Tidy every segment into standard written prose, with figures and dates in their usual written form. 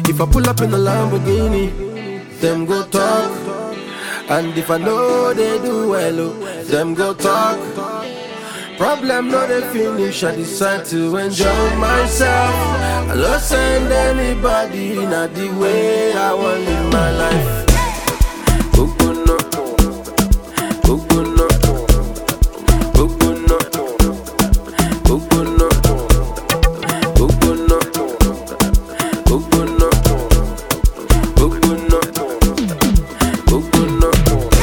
If I pull up in a Lamborghini, them go talk. And if I know they do well, them go talk. Problem no they finish, I decide to enjoy myself. I don't send anybody, not the way I want live my life. Coconut, coconut, coconut, coconut, coconut, coconut, coconut, coconut.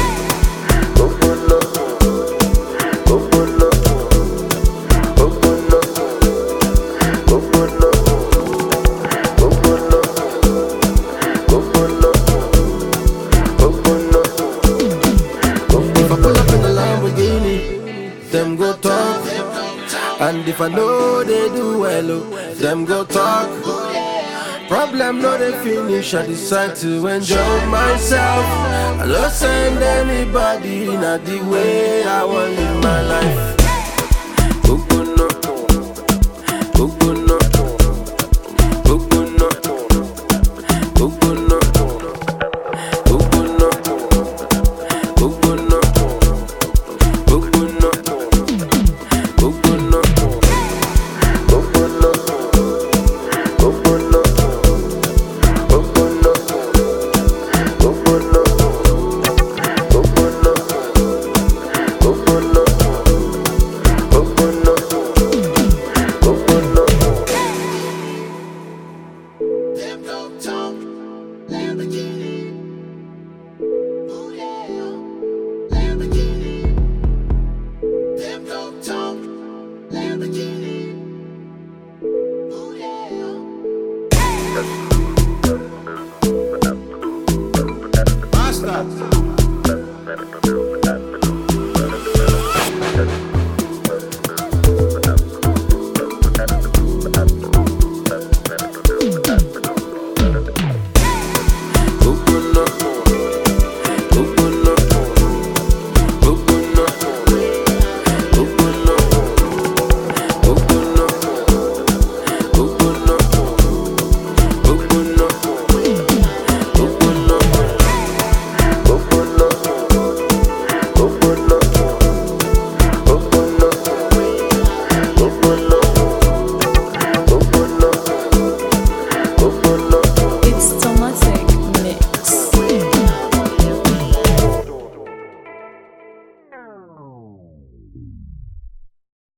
Them go talk, and if I know they do well, them go talk. Problem no they finish, I decide to enjoy myself. I don't send anybody, not the way I want live my life. Coconut, coconut, coconut, coconut, coconut, coconut. Lamborghini.